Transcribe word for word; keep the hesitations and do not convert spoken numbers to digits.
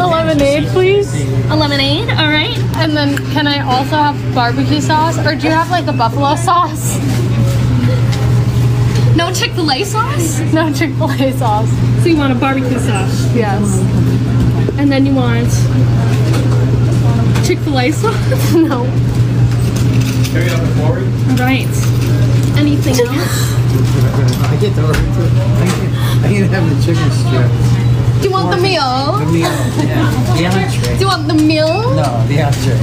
A lemonade, please. A lemonade, all right. And then can I also have barbecue sauce? Or do you have like a buffalo sauce? No Chick-fil-A sauce? No Chick-fil-A sauce. So you want a barbecue sauce. Yes. And then you want Chick-fil-A sauce? No. Carry it on the forward. All right. Anything else? I get the order too. I can have the chicken strip. Do you want the meal? The meal. Yeah. The entree. Do you want the meal? No, the entree.